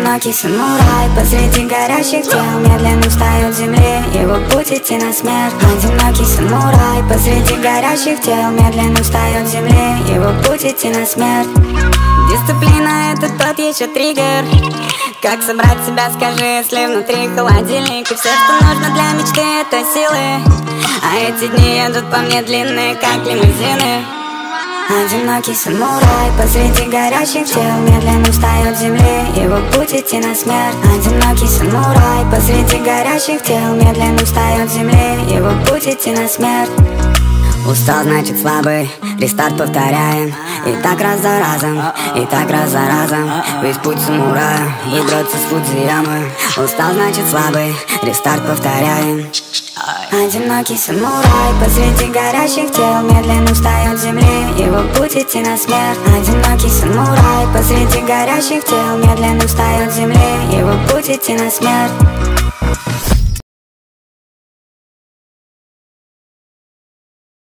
Одинокий самурай посреди горящих тел медленно встает с земли, его путь идти на смерть. Одинокий самурай посреди горящих тел медленно встает с земли, его путь идти на смерть. Дисциплина — это тот еще триггер. Как собрать себя, скажи, если внутри холодильник, и все, что нужно для мечты, это силы. А эти дни едут по мне длинные, как лимузины. Одинокий самурай посреди горящих тел медленно встает с земли, его путь идти на смерть. Одинокий самурай посреди горящих тел медленно встает с земли, его путь идти на смерть. Устал, значит слабый, рестарт повторяем. И так раз за разом, и так раз за разом. Весь путь самурая, выбраться с Фудзиямы. Устал, значит слабый, рестарт повторяем. Одинокий самурай посреди горящих тел медленно встает с земли, его путь идти на смерть. Одинокий самурай посреди горящих тел медленно встает с земли, его путь идти на смерть.